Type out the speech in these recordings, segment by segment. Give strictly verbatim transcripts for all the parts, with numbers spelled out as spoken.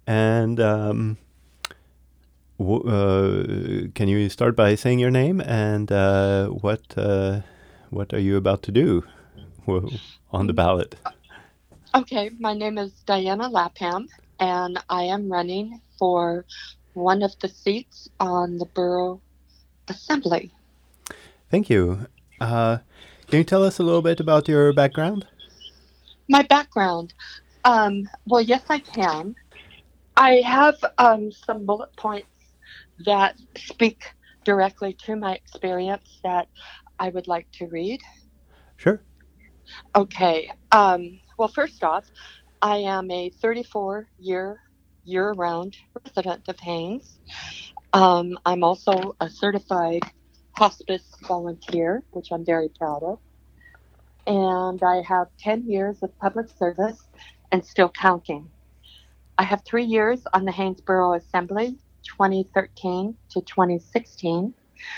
And um, w- uh, can you start by saying your name and uh, what uh, what are you about to do w- on the Mm, ballot? Okay, my name is Diana Lapham, and I am running for one of the seats on the Borough Assembly. Thank you. Uh, can you tell us a little bit about your background? My background, um, well, yes, I can. I have um, some bullet points that speak directly to my experience that I would like to read. Sure. Okay, um, well, first off, I am a thirty-four year year round resident of Haines. Um, I'm also a certified hospice volunteer, which I'm very proud of. And I have ten years of public service and still counting. I have three years on the Haynesboro Assembly, twenty thirteen to twenty sixteen.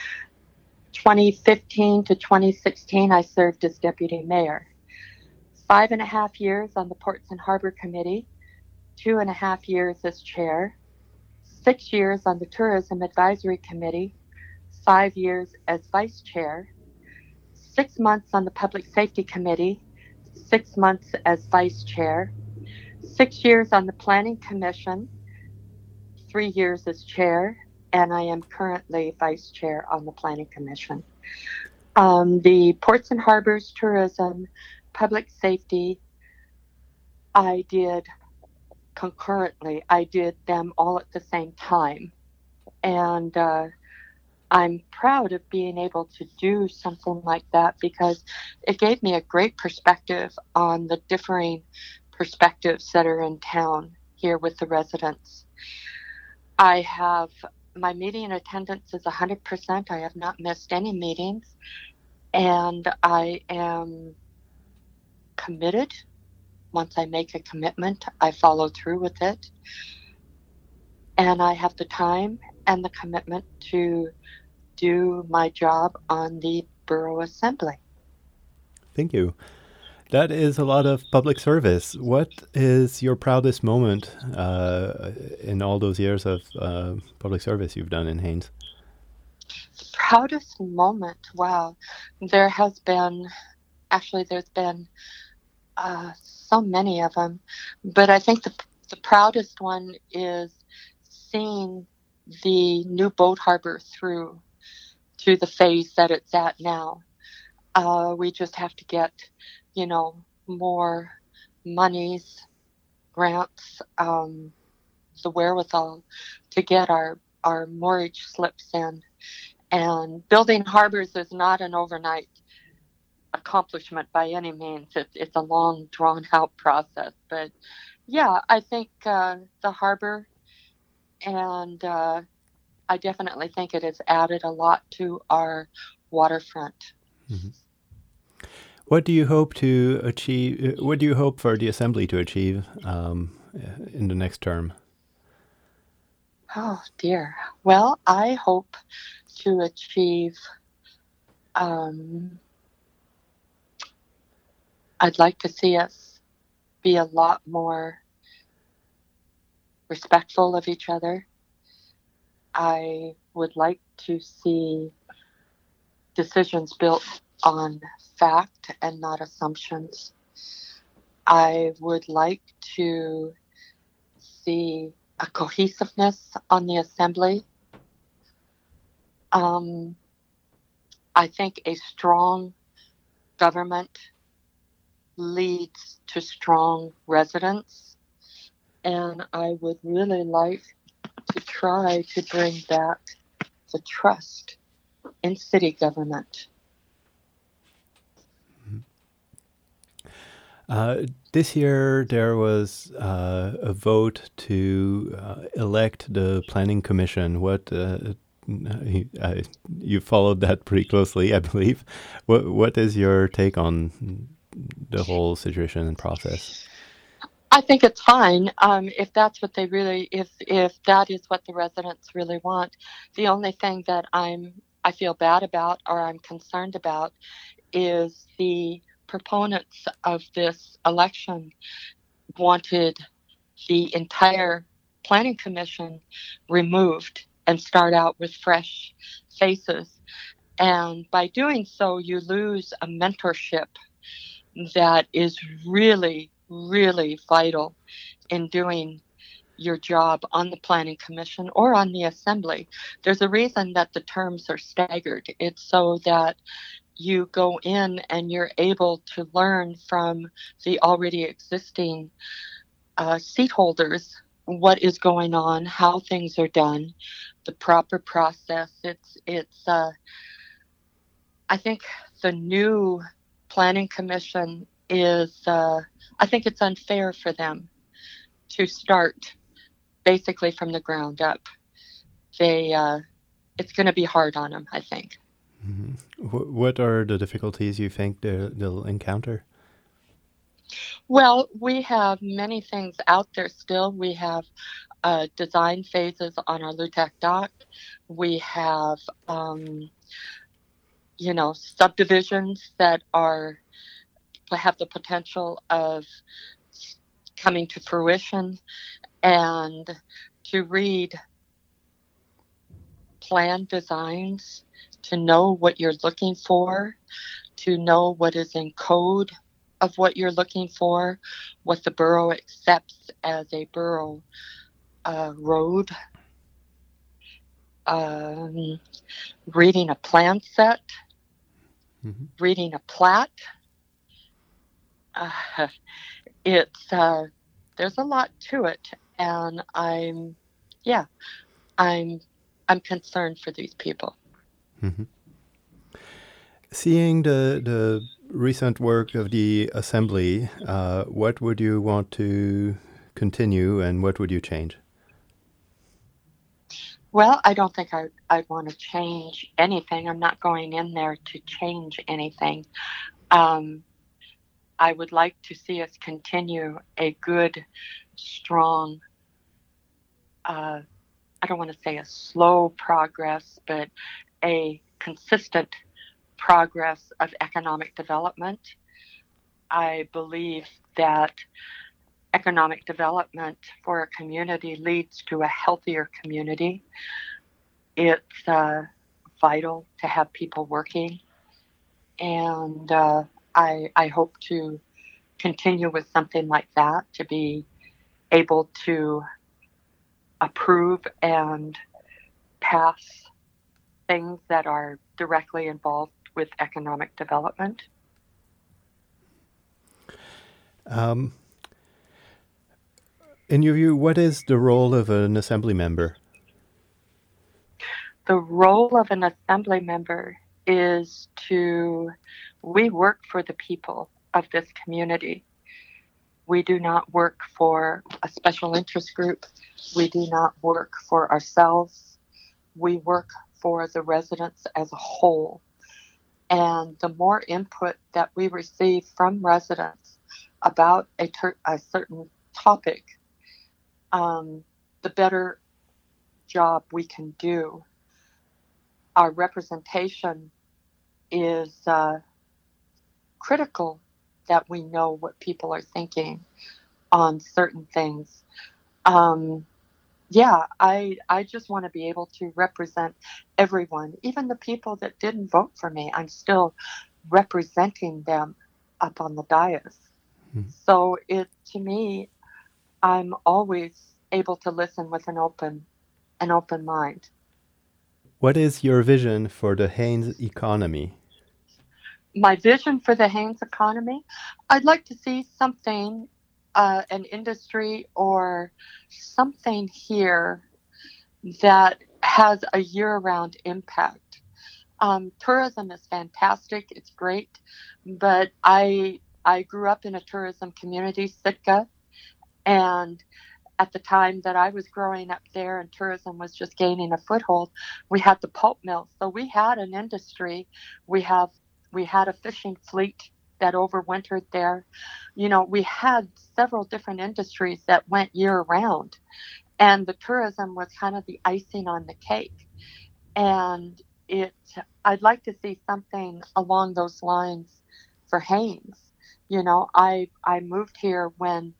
twenty fifteen to twenty sixteen, I served as deputy mayor. Five and a half years on the Ports and Harbor Committee, two and a half years as chair, six years on the Tourism Advisory Committee, five years as vice chair, six months on the Public Safety Committee, six months as vice chair, six years on the Planning Commission, three years as chair, and I am currently vice chair on the Planning Commission. Um, the Ports and Harbors, Tourism, Public Safety, I did concurrently. I did them all at the same time. And uh, I'm proud of being able to do something like that because it gave me a great perspective on the differing perspectives that are in town here with the residents. I have my meeting attendance is one hundred percent. I have not missed any meetings, and I am committed. Once I make a commitment, I follow through with it, and I have the time and the commitment to do my job on the borough assembly. Thank you. That is a lot of public service. What is your proudest moment uh, in all those years of uh, public service you've done in Haines? Proudest moment. Wow. There has been, actually, there's been uh, so many of them, but I think the, the proudest one is seeing the new boat harbor through to the phase that it's at now. Uh, we just have to get, you know, more monies, grants, um, the wherewithal to get our, our mortgage slips in. And building harbors is not an overnight accomplishment by any means. It's, it's a long, drawn out process. But yeah, I think uh, the harbor, and uh, I definitely think it has added a lot to our waterfront. Mhm. What do you hope to achieve? What do you hope for the assembly to achieve um, in the next term? Oh dear. Well, I hope to achieve. Um, I'd like to see us be a lot more respectful of each other. I would like to see decisions built on fact and not assumptions. I would like to see a cohesiveness on the assembly. Um, I think a strong government leads to strong residents, and I would really like to try to bring back the trust in city government. Uh, this year, there was uh, a vote to uh, elect the Planning Commission. What uh, uh, you followed that pretty closely, I believe. What what is your take on the whole situation and process? I think it's fine um, if that's what they really, if if that is what the residents really want. The only thing that I'm I feel bad about or I'm concerned about is the proponents of this election wanted the entire Planning Commission removed and start out with fresh faces. And by doing so, you lose a mentorship that is really, really vital in doing your job on the Planning Commission or on the Assembly. There's a reason that the terms are staggered. It's so that you go in and you're able to learn from the already existing uh, seat holders what is going on, how things are done, the proper process. It's it's. Uh, I think the new Planning Commission is. Uh, I think it's unfair for them to start basically from the ground up. They. Uh, it's going to be hard on them, I think. Mm-hmm. Wh- what are the difficulties you think they'll, they'll encounter? Well, we have many things out there still. We have uh, design phases on our LUTAC dock. We have, um, you know, subdivisions that are have the potential of coming to fruition, and to read plan designs, to know what you're looking for, to know what is in code of what you're looking for, what the borough accepts as a borough uh, road, um, reading a plan set, mm-hmm. reading a plat. Uh, it's uh, there's a lot to it, and I'm, yeah, I'm, I'm concerned for these people. Mm-hmm. Seeing the the recent work of the Assembly, uh, what would you want to continue and what would you change? Well, I don't think I, I'd want to change anything. I'm not going in there to change anything. Um, I would like to see us continue a good, strong, uh, I don't want to say a slow progress, but a consistent progress of economic development. I believe that economic development for a community leads to a healthier community. It's uh, vital to have people working, and uh, I, I hope to continue with something like that, to be able to approve and pass things that are directly involved with economic development. Um, in your view, what is the role of an assembly member? The role of an assembly member is to, we work for the people of this community. We do not work for a special interest group. We do not work for ourselves. We work for the residents as a whole. And the more input that we receive from residents about a, ter- a certain topic, um, the better job we can do. Our representation is uh, critical, that we know what people are thinking on certain things. Um, yeah, I I just want to be able to represent everyone, even the people that didn't vote for me. I'm still representing them up on the dais. Mm-hmm. So it to me, I'm always able to listen with an open an open mind. What is your vision for the Haines economy? My vision for the Haines economy, I'd like to see something, uh, an industry or something here that has a year-round impact. Um, tourism is fantastic. It's great. But I I grew up in a tourism community, Sitka, and at the time that I was growing up there and tourism was just gaining a foothold, we had the pulp mill. So we had an industry. We have we had a fishing fleet that overwintered there. You know, we had several different industries that went year round. And the tourism was kind of the icing on the cake. And it I'd like to see something along those lines for Haines. You know, I I moved here when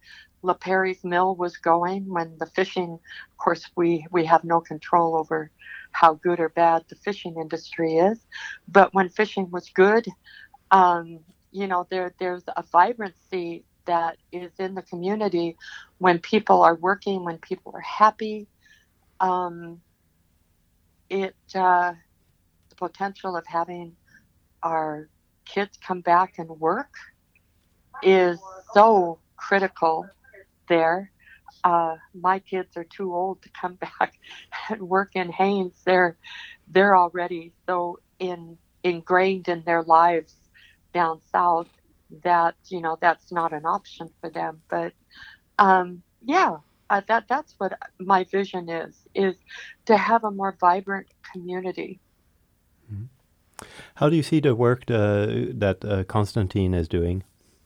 La Perry's mill was going, when the fishing, of course, we, we have no control over how good or bad the fishing industry is. But when fishing was good, um, you know, there there's a vibrancy that is in the community when people are working, when people are happy. Um, it uh, the potential of having our kids come back and work is so critical there. Uh, my kids are too old to come back and work in Haines. They're they're already so in ingrained in their lives down south that you know that's not an option for them. But um, yeah, uh, that that's what my vision is: is to have a more vibrant community. How do you see the work uh, that uh, Constantine is doing?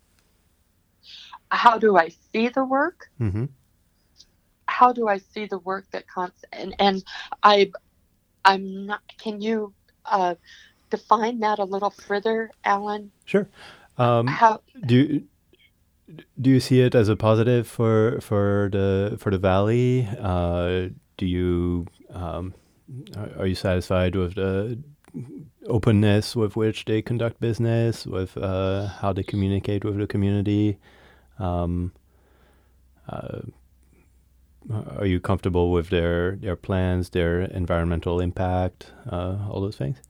How do I see the work? Mm-hmm. How do I see the work that Const and and I I'm not. Can you uh, define that a little further, Alan? Sure. Um, How do you, do you see it as a positive for for the for the valley? Uh, do you um, are, are you satisfied with the openness with which they conduct business, with uh, how they communicate with the community? Um, uh, are you comfortable with their their plans, their environmental impact, uh, all those things?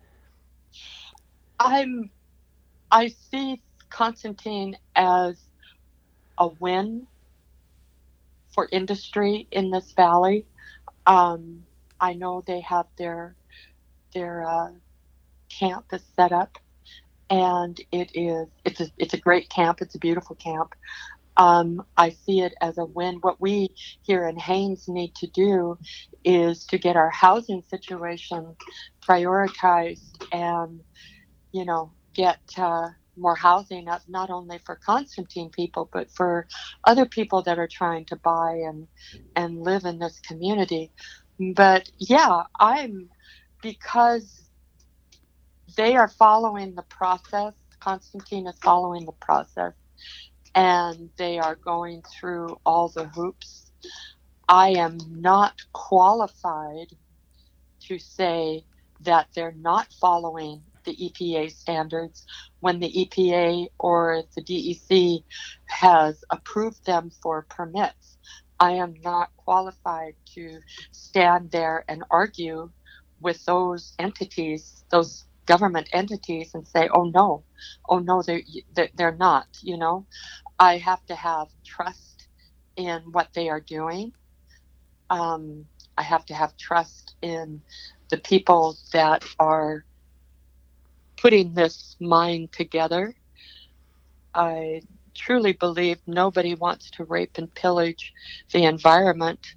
I'm I see Constantine as a win for industry in this valley. Um, I know they have their their uh, camp is set up, and it is it's a it's a great camp. It's a beautiful camp. Um, I see it as a win. What we here in Haines need to do is to get our housing situation prioritized, and you know get uh, more housing, not, not only for Constantine people, but for other people that are trying to buy and and live in this community. But yeah, I'm because they are following the process. Constantine is following the process, and they are going through all the hoops. I am not qualified to say that they're not following the E P A standards when the E P A or the D E C has approved them for permits. I am not qualified to stand there and argue with those entities, those government entities, and say, oh no, oh no, they're, they're not, you know. I have to have trust in what they are doing. Um, I have to have trust in the people that are putting this mine together. I truly believe nobody wants to rape and pillage the environment.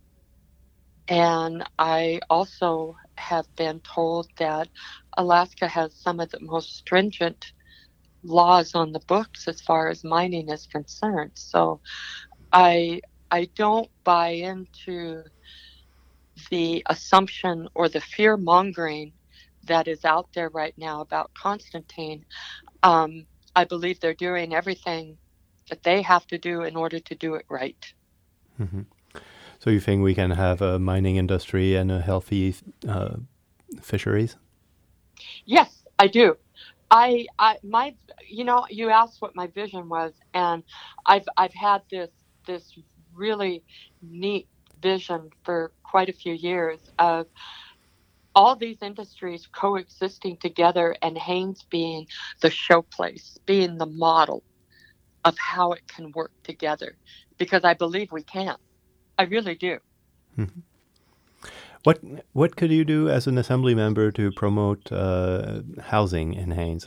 And I also have been told that Alaska has some of the most stringent laws on the books as far as mining is concerned. So I I don't buy into the assumption or the fear mongering that is out there right now about Constantine. Um, I believe they're doing everything that they have to do in order to do it right. Mm-hmm. So you think we can have a mining industry and a healthy uh, fisheries? Yes, I do. I, I, my, you know, you asked what my vision was, and I've, I've had this, this really neat vision for quite a few years of all these industries coexisting together, and Haines being the showplace, being the model of how it can work together, because I believe we can. I really do. Mm-hmm. What what could you do as an assembly member to promote uh, housing in Haines?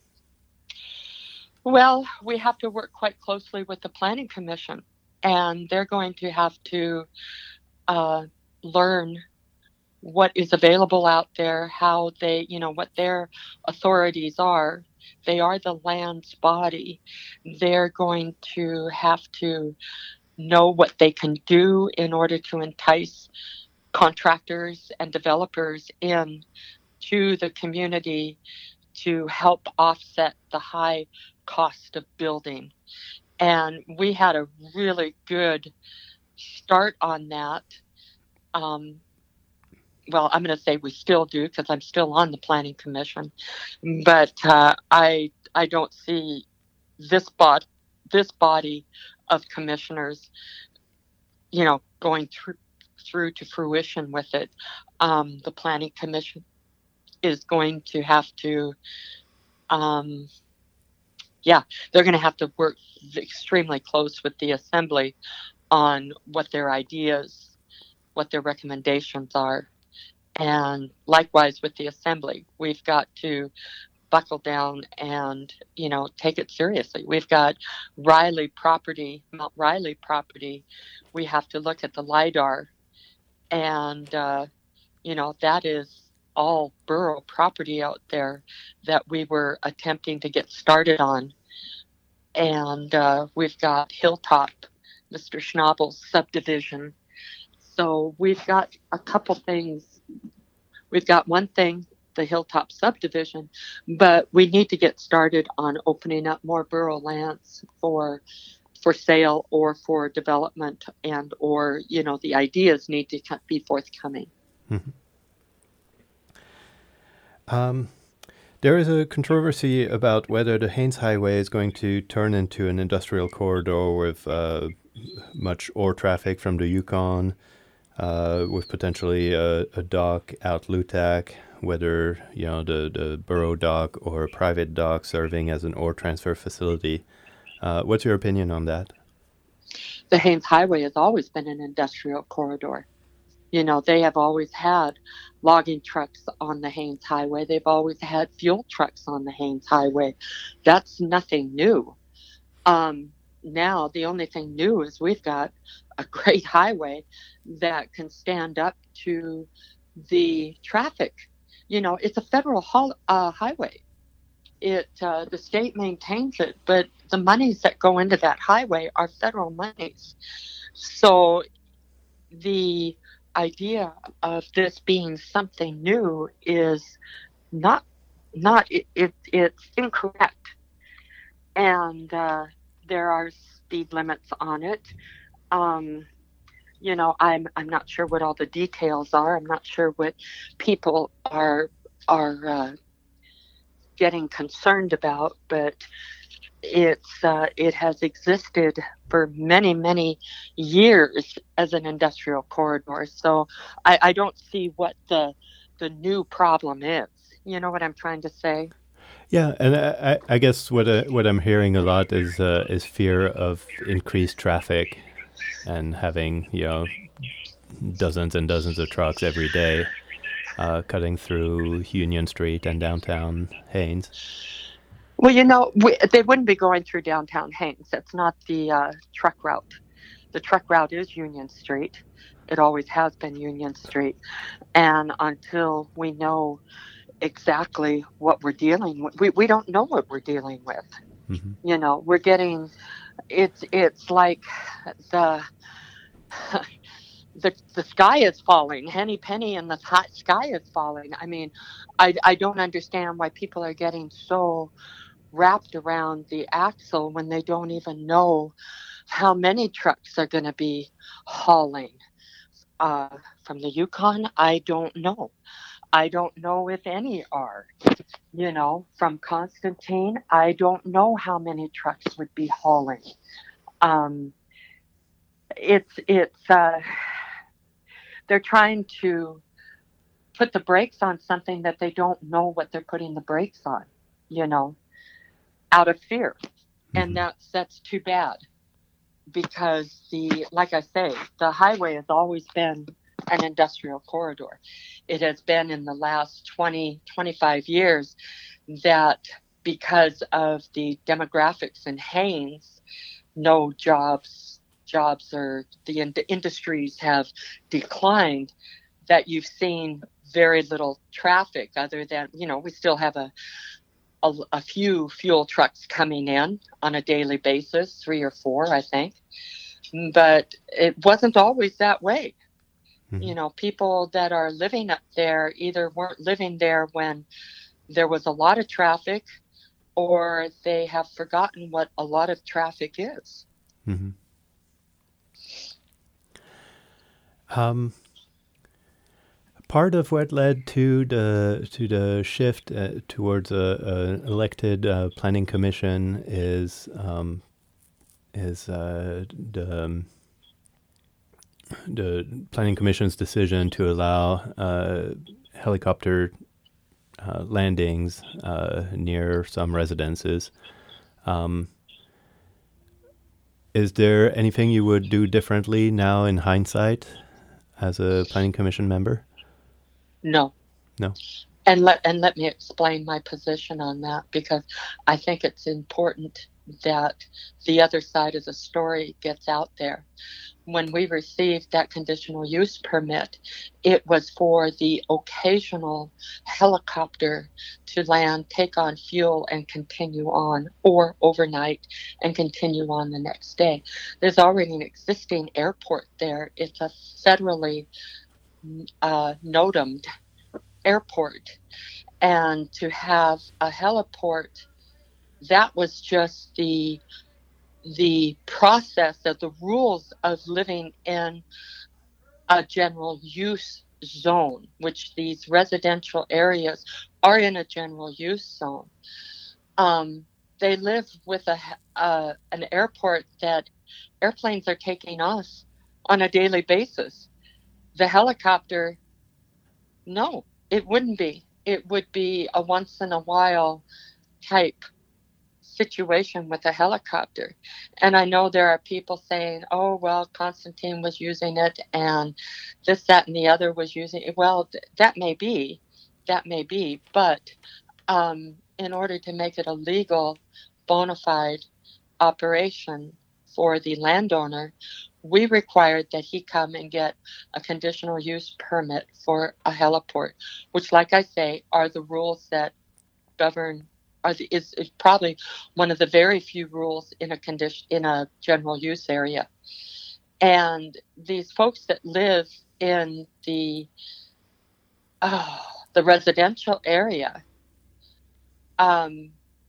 Well, we have to work quite closely with the Planning Commission, and they're going to have to uh, learn what is available out there, how they, you know, what their authorities are. They are the land's body. They're going to have to know what they can do in order to entice contractors and developers in to the community to help offset the high cost of building. And we had a really good start on that. Um, well, I'm going to say we still do because I'm still on the Planning Commission, but uh, I I don't see this bot this body of commissioners, you know, going through through to fruition with it. Um, the Planning Commission is going to have to, um, yeah, they're going to have to work extremely close with the Assembly on what their ideas, what their recommendations are. And likewise with the Assembly, we've got to buckle down and, you know, take it seriously. We've got Riley property, Mount Riley property. We have to look at the LIDAR. And, uh, you know, that is all borough property out there that we were attempting to get started on. And uh, we've got Hilltop, Mister Schnabel's subdivision. So we've got a couple things. We've got one thing, the Hilltop subdivision, but we need to get started on opening up more borough lands for for sale or for development, and or, you know, the ideas need to be forthcoming. Mm-hmm. Um, there is a controversy about whether the Haines Highway is going to turn into an industrial corridor with uh, much ore traffic from the Yukon, uh, with potentially a, a dock out Lutak, whether, you know, the, the borough dock or a private dock serving as an ore transfer facility. Uh, what's your opinion on that? The Haines Highway has always been an industrial corridor. You know, they have always had logging trucks on the Haines Highway. They've always had fuel trucks on the Haines Highway. That's nothing new. Um, now, the only thing new is we've got a great highway that can stand up to the traffic. You know, it's a federal hol- uh, highway. It uh, the state maintains it, but the monies that go into that highway are federal monies. So the idea of this being something new is not not it, it it's incorrect. And uh, there are speed limits on it. Um, you know, I'm I'm not sure what all the details are. I'm not sure what people are are uh, getting concerned about, but it's uh, it has existed for many many years as an industrial corridor. So I, I don't see what the the new problem is. You know what I'm trying to say? Yeah, and I, I guess what uh, what I'm hearing a lot is uh, is fear of increased traffic and having, you know, dozens and dozens of trucks every day uh, cutting through Union Street and downtown Haines. Well, you know, we, they wouldn't be going through downtown Haines. That's not the uh, truck route. The truck route is Union Street. It always has been Union Street. And until we know exactly what we're dealing with, we, we don't know what we're dealing with. Mm-hmm. You know, we're getting, it's it's like the the the sky is falling. Henny penny and the hot sky is falling. I mean, I, I don't understand why people are getting so wrapped around the axle when they don't even know how many trucks are going to be hauling uh, from the Yukon. I don't know. I don't know if any are. You know, from Constantine, I don't know how many trucks would be hauling. Um, it's it's uh, they're trying to put the brakes on something that they don't know what they're putting the brakes on. You know, out of fear. Mm-hmm. And that's that's too bad, because the like I say, the highway has always been an industrial corridor. It has been in the last twenty, twenty-five years that because of the demographics in Haines, no jobs, jobs are, the in- industries have declined, that you've seen very little traffic other than, you know, we still have a A, a few fuel trucks coming in on a daily basis, three or four, I think. But it wasn't always that way. Mm-hmm. You know, people that are living up there either weren't living there when there was a lot of traffic, or they have forgotten what a lot of traffic is. Mm-hmm. Um, part of what led to the to the shift uh, towards a, a elected uh, planning commission is um, is uh, the um, the planning commission's decision to allow uh, helicopter uh, landings uh, near some residences. Um, is there anything you would do differently now in hindsight as a planning commission member? No. No. And let and let me explain my position on that, because I think it's important that the other side of the story gets out there. When we received that conditional use permit, it was for the occasional helicopter to land, take on fuel, and continue on, or overnight and continue on the next day. There's already an existing airport there. It's a federally uh, notamed airport. And to have a heliport, that was just the the process of the rules of living in a general use zone, which these residential areas are in a general use zone. Um, they live with a, uh, an airport that airplanes are taking off on a daily basis. The helicopter, no, it wouldn't be. It would be a once in a while type situation with a helicopter. And I know there are people saying, oh, well, Constantine was using it and this, that, and the other was using it. Well, th- that may be, that may be. But um, in order to make it a legal, bona fide operation for the landowner, we required that he come and get a conditional use permit for a heliport, which, like I say, are the rules that govern Are the, is, is probably one of the very few rules in a condition in a general use area. And these folks that live in the oh, the residential area, um,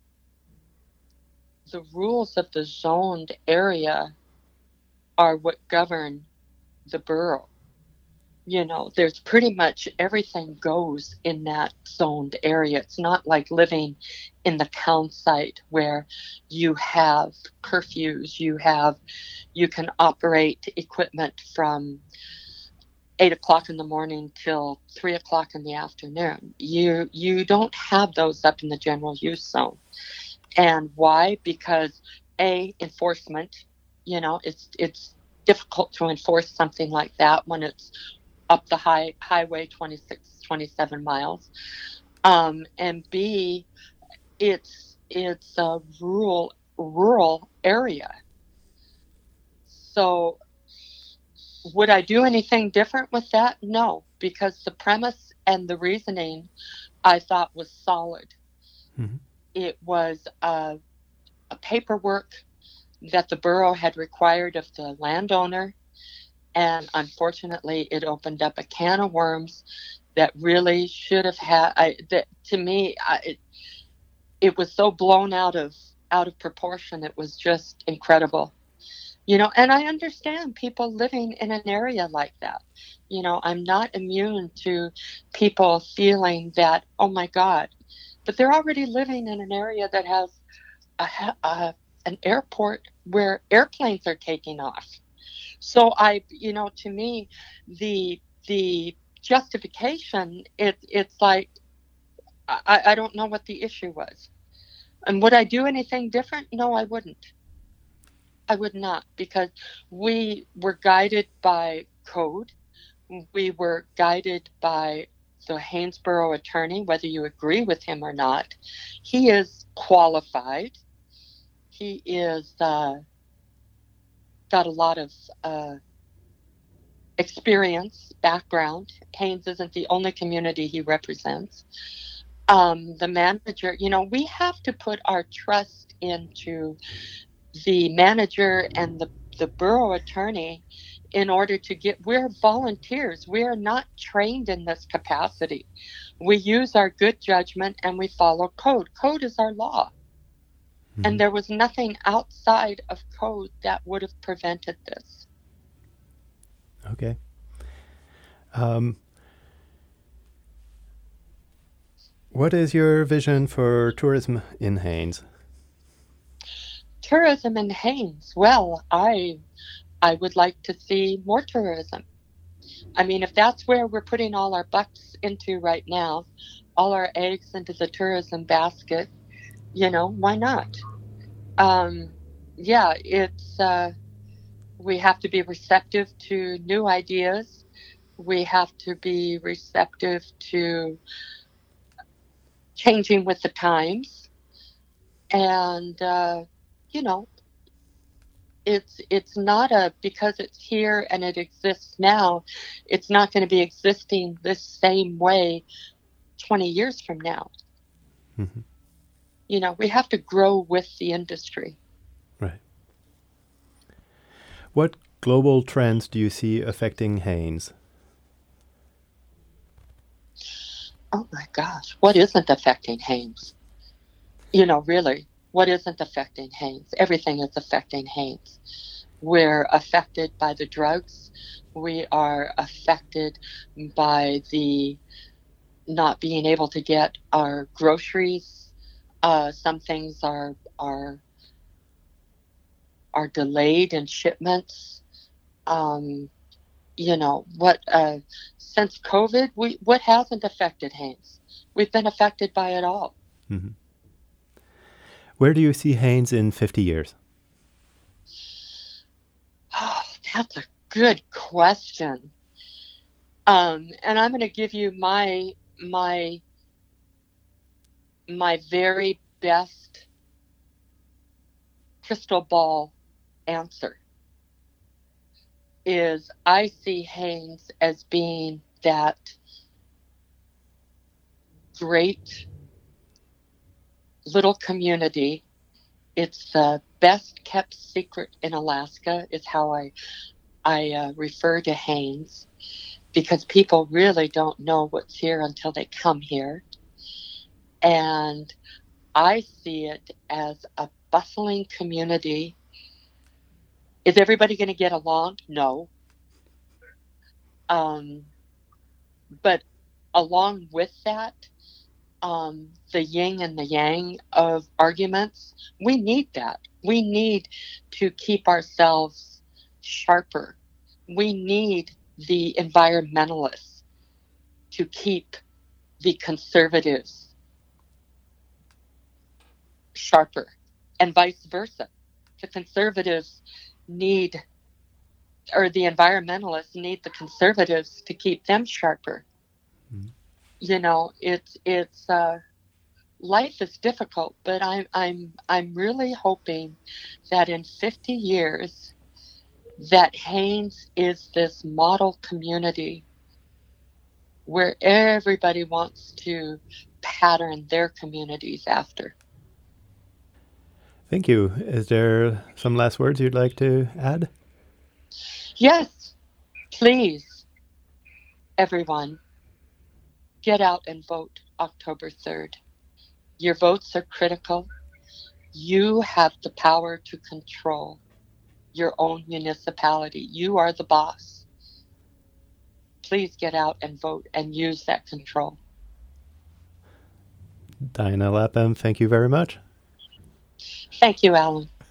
the rules of the zoned area are what govern the borough. You know, there's pretty much everything goes in that zoned area. It's not like living in the town site where you have curfews, you have, you can operate equipment from eight o'clock in the morning till three o'clock in the afternoon. You you don't have those up in the general use zone. And why? Because A, enforcement, you know, it's it's difficult to enforce something like that when it's up the high highway twenty-six, twenty-seven miles. Um, and B, it's it's a rural rural area. So would I do anything different with that? No, because the premise and the reasoning I thought was solid. Mm-hmm. It was a, a paperwork that the borough had required of the landowner. And unfortunately, it opened up a can of worms that really should have had. I, that to me, I, it, it was so blown out of out of proportion. It was just incredible, you know. And I understand people living in an area like that. You know, I'm not immune to people feeling that, oh my God, but they're already living in an area that has a, a an airport where airplanes are taking off. So I, you know, to me, the the justification, it, it's like, I, I don't know what the issue was. And would I do anything different? No, I wouldn't. I would not, because we were guided by code. We were guided by the Haynesboro attorney, whether you agree with him or not. He is qualified. He is... Uh, got a lot of uh, experience, background. Haines isn't the only community he represents. Um, the manager, you know, we have to put our trust into the manager and the, the borough attorney in order to get, we're volunteers. We are not trained in this capacity. We use our good judgment and we follow code. Code is our law. Mm-hmm. And there was nothing outside of code that would have prevented this. Okay. Um, what is your vision for tourism in Haines? Tourism in Haines. Well, I I would like to see more tourism. I mean, if that's where we're putting all our bucks into right now, all our eggs into the tourism basket, you know, why not? Um, yeah, it's uh, we have to be receptive to new ideas. We have to be receptive to changing with the times, and uh, you know, it's it's not a because it's here and it exists now. It's not going to be existing this same way twenty years from now. Mm-hmm. You know, we have to grow with the industry. Right. What global trends do you see affecting Haines? Oh my gosh, what isn't affecting Haines? You know, really, what isn't affecting Haines? Everything is affecting Haines. We're affected by the drugs. We are affected by the not being able to get our groceries. Uh, some things are are are delayed in shipments. Um, you know what? Uh, since COVID, we what hasn't affected Haines? We've been affected by it all. Mm-hmm. Where do you see Haines in fifty years? Oh, that's a good question. Um, and I'm going to give you my my my very best crystal ball answer is I see Haines as being that great little community. It's the best kept secret in Alaska is how I I uh, refer to Haines, because people really don't know what's here until they come here. And I see it as a bustling community. Is everybody going to get along? No. Um, but along with that, um, the yin and the yang of arguments, we need that. We need to keep ourselves sharper. We need the environmentalists to keep the conservatives sharper, and vice versa. The conservatives need, or the environmentalists need the conservatives to keep them sharper. Mm. You know, it's it's uh, life is difficult, but I'm I'm I'm really hoping that in fifty years, that Haines is this model community where everybody wants to pattern their communities after. Thank you. Is there some last words you'd like to add? Yes, please, everyone, get out and vote October third. Your votes are critical. You have the power to control your own municipality. You are the boss. Please get out and vote and use that control. Diana Lapham, thank you very much. Thank you, Alan.